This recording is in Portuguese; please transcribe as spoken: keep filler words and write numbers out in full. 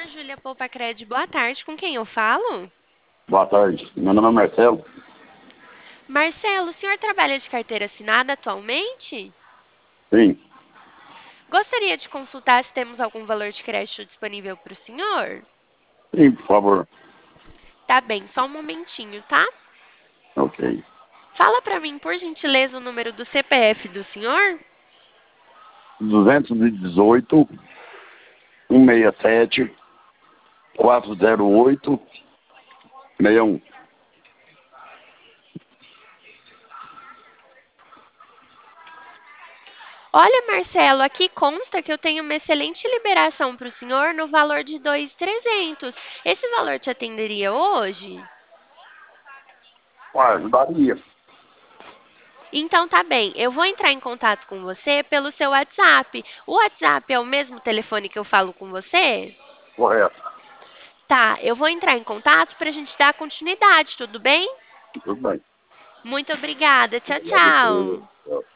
Dona Júlia Poupa Cred, boa tarde. Com quem eu falo? Boa tarde. Meu nome é Marcelo. Marcelo, o senhor trabalha de carteira assinada atualmente? Sim. Gostaria de consultar se temos algum valor de crédito disponível para o senhor? Sim, por favor. Tá bem, só um momentinho, tá? Ok. Fala para mim, por gentileza, o número do C P F do senhor? duzentos e dezoito, cento e sessenta e sete, quatrocentos e oito, sessenta e um. Olha, Marcelo, aqui consta que eu tenho uma excelente liberação para o senhor no valor de dois mil e trezentos. Esse valor te atenderia hoje? Ué, ajudaria. Então tá bem, eu vou entrar em contato com você pelo seu WhatsApp. O WhatsApp é o mesmo telefone que eu falo com você? Correto. Tá, eu vou entrar em contato para a gente dar continuidade, tudo bem? Tudo bem. Muito obrigada. Tchau, Obrigado a tchau. você.